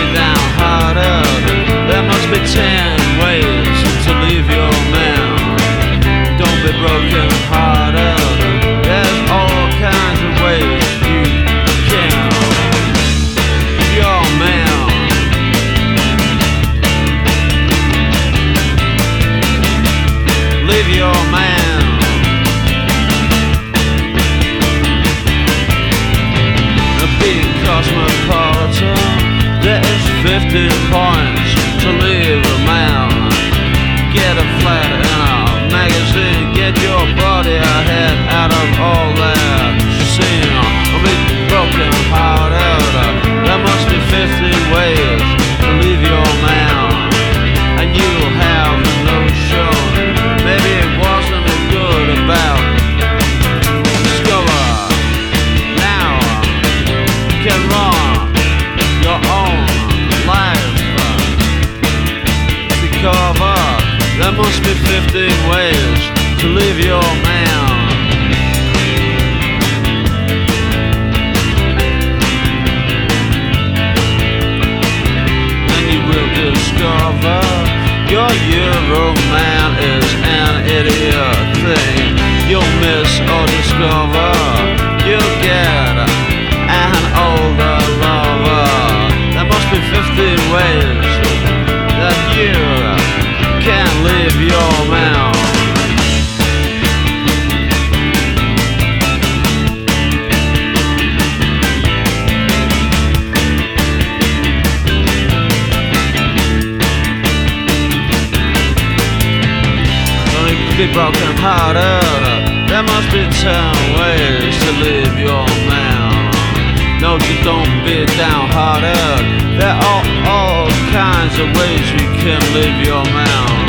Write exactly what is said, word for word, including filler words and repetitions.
downhearted. There must be ten ways to leave your man. Don't be broken hearted. There's all kinds of ways you can. Your man. Leave your man. A big cosmopolitan. There is fifty points to leave a man. Get a flat in a magazine. Get your body ahead out of all that scene. I'll be broken hearted. There must be fifty ways to leave your man. And you'll have a notion. Maybe it wasn't as good about. Discover now. Can run your own life. To cover. There must be fifteen ways to leave your man. Then you will discover your Euro man is an idiot thing. You'll miss or discover you'll get an older lover. There must be fifteen ways that you can leave your man. Don't be broken hearted. There must be ten ways to leave your man. No, you don't be downhearted. There are all kinds of ways you can leave your man.